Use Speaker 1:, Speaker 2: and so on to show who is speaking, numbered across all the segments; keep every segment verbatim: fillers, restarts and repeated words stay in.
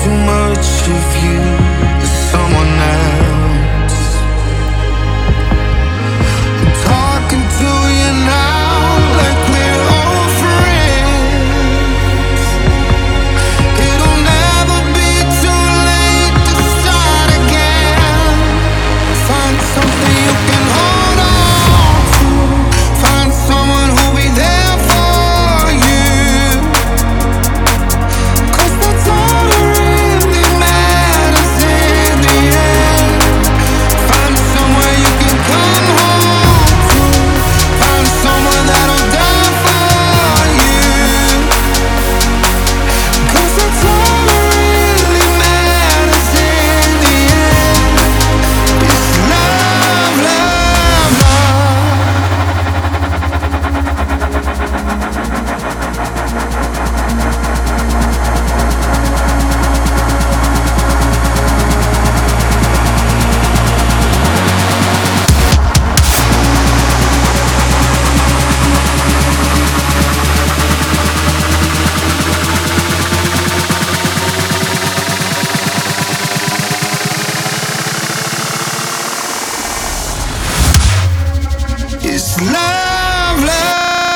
Speaker 1: too much of you with someone else. I'm talking to you now like we're old friends. It'll never be too late to start again. Find something you can hold on to. Find someone who'll be there for you. 'Cause that's all that really matters in the end. Find somewhere you can come home to. Find someone that'll die for you. 'Cause that's all that really matters in the end. It's love, love, love. It's love, love.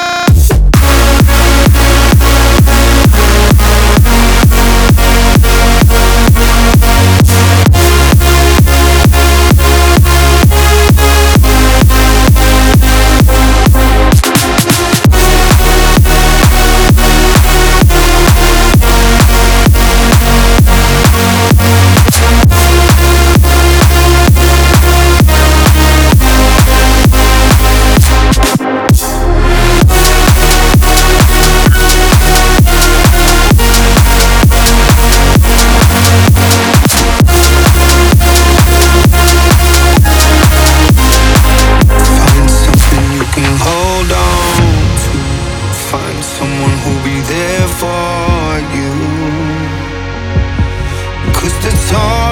Speaker 1: Find something you can hold on to. Find someone who'll be there for you. 'Cause that's all